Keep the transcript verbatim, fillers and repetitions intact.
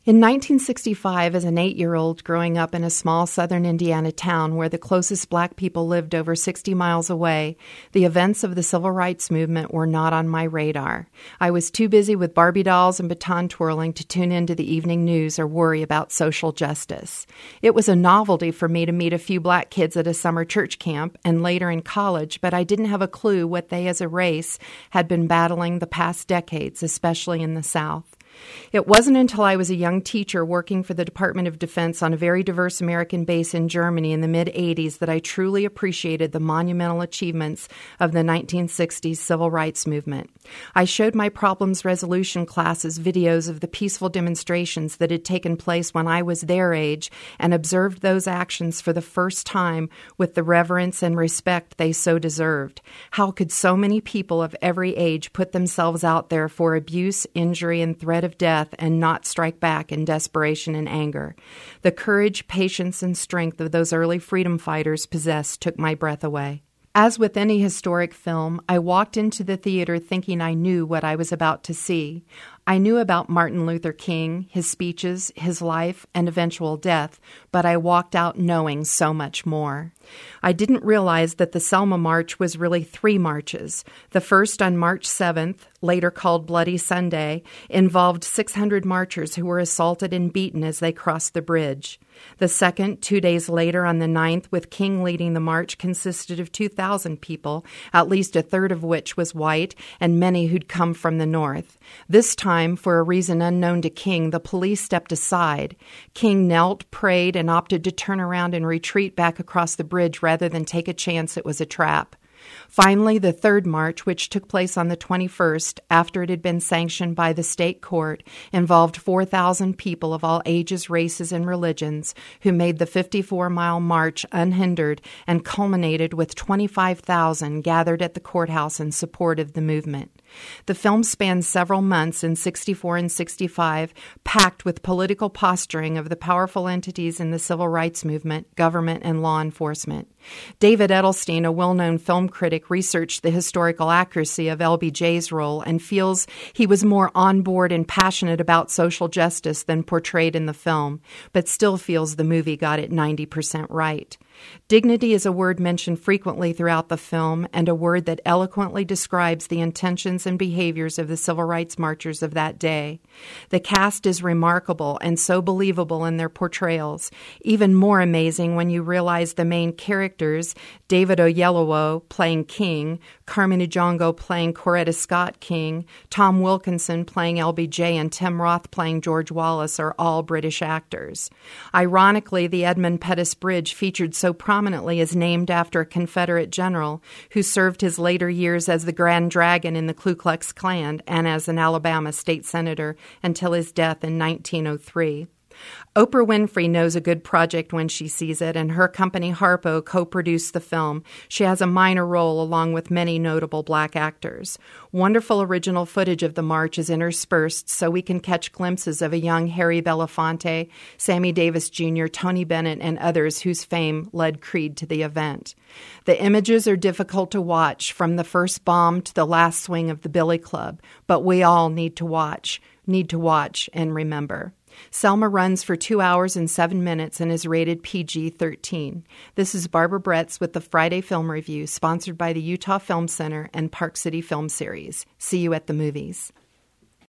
In nineteen sixty-five, as an eight-year-old growing up in a small southern Indiana town where the closest black people lived over sixty miles away, the events of the civil rights movement were not on my radar. I was too busy with Barbie dolls and baton twirling to tune into the evening news or worry about social justice. It was a novelty for me to meet a few black kids at a summer church camp and later in college, but I didn't have a clue what they as a race had been battling the past decades, especially in the South. It wasn't until I was a young teacher working for the Department of Defense on a very diverse American base in Germany in the mid-eighties that I truly appreciated the monumental achievements of the nineteen sixties civil rights movement. I showed my problems resolution classes videos of the peaceful demonstrations that had taken place when I was their age and observed those actions for the first time with the reverence and respect they so deserved. How could so many people of every age put themselves out there for abuse, injury, and threat of death and not strike back in desperation and anger? The courage, patience, and strength of those early freedom fighters possessed took my breath away. As with any historic film, I walked into the theater thinking I knew what I was about to see. I knew about Martin Luther King, his speeches, his life, and eventual death, but I walked out knowing so much more. I didn't realize that the Selma March was really three marches. The first on March seventh, later called Bloody Sunday, involved six hundred marchers who were assaulted and beaten as they crossed the bridge. The second, two days later on the ninth, with King leading the march, consisted of two thousand people, at least a third of which was white, and many who'd come from the north. This time, for a reason unknown to King, the police stepped aside. King knelt, prayed, and opted to turn around and retreat back across the bridge rather than take a chance it was a trap. Finally, the third march, which took place on the twenty-first, after it had been sanctioned by the state court, involved four thousand people of all ages, races, and religions who made the fifty-four mile march unhindered and culminated with twenty-five thousand gathered at the courthouse in support of the movement. The film spans several months in sixty-four and sixty-five, packed with political posturing of the powerful entities in the civil rights movement, government, and law enforcement. David Edelstein, a well-known film critic, researched the historical accuracy of L B J's role and feels he was more on board and passionate about social justice than portrayed in the film, but still feels the movie got it ninety percent right. Dignity is a word mentioned frequently throughout the film and a word that eloquently describes the intentions and behaviors of the civil rights marchers of that day. The cast is remarkable and so believable in their portrayals, even more amazing when you realize the main characters, David Oyelowo playing King, Carmen Ejongo playing Coretta Scott King, Tom Wilkinson playing L B J, and Tim Roth playing George Wallace are all British actors. Ironically, the Edmund Pettus Bridge featured so prominently is named after a Confederate general who served his later years as the Grand Dragon in the Ku Klux Klan and as an Alabama state senator until his death in nineteen oh three. Oprah Winfrey knows a good project when she sees it, and her company Harpo co-produced the film. She has a minor role along with many notable black actors. Wonderful original footage of the march is interspersed so we can catch glimpses of a young Harry Belafonte, Sammy Davis Junior, Tony Bennett, and others whose fame led Creed to the event. The images are difficult to watch, from the first bomb to the last swing of the Billy Club, but we all need to watch, need to watch and remember. Selma runs for two hours and seven minutes and is rated P G thirteen. This is Barbara Bretz with the Friday Film Review, sponsored by the Utah Film Center and Park City Film Series. See you at the movies.